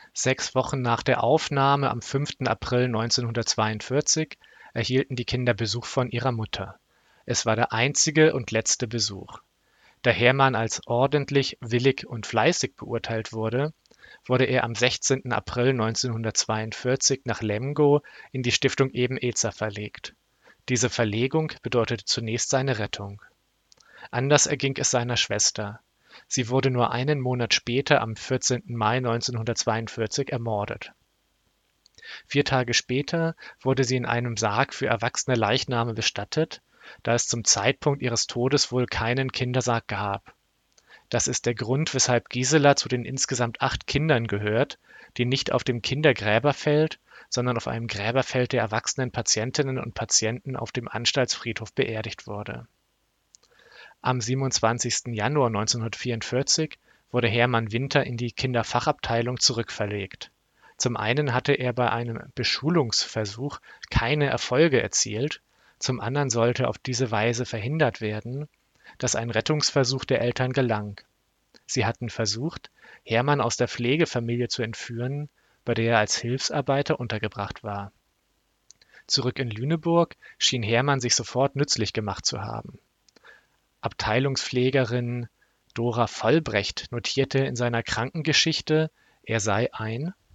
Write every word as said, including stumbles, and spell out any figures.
Sechs Wochen nach der Aufnahme am fünften April neunzehnhundertzweiundvierzig erhielten die Kinder Besuch von ihrer Mutter. Es war der einzige und letzte Besuch. Da Hermann als ordentlich, willig und fleißig beurteilt wurde, wurde er am sechzehnten April neunzehnhundertzweiundvierzig nach Lemgo in die Stiftung Eben-Ezer verlegt. Diese Verlegung bedeutete zunächst seine Rettung. Anders erging es seiner Schwester. Sie wurde nur einen Monat später, am vierzehnten Mai neunzehnhundertzweiundvierzig, ermordet. Vier Tage später wurde sie in einem Sarg für erwachsene Leichname bestattet, da es zum Zeitpunkt ihres Todes wohl keinen Kindersarg gab. Das ist der Grund, weshalb Gisela zu den insgesamt acht Kindern gehört, die nicht auf dem Kindergräberfeld, sondern auf einem Gräberfeld der erwachsenen Patientinnen und Patienten auf dem Anstaltsfriedhof beerdigt wurde. Am siebenundzwanzigsten Januar neunzehnhundertvierundvierzig wurde Hermann Winter in die Kinderfachabteilung zurückverlegt. Zum einen hatte er bei einem Beschulungsversuch keine Erfolge erzielt, zum anderen sollte auf diese Weise verhindert werden, dass ein Rettungsversuch der Eltern gelang. Sie hatten versucht, Hermann aus der Pflegefamilie zu entführen, bei der er als Hilfsarbeiter untergebracht war. Zurück in Lüneburg schien Hermann sich sofort nützlich gemacht zu haben. Abteilungspflegerin Dora Vollbrecht notierte in seiner Krankengeschichte, er sei ein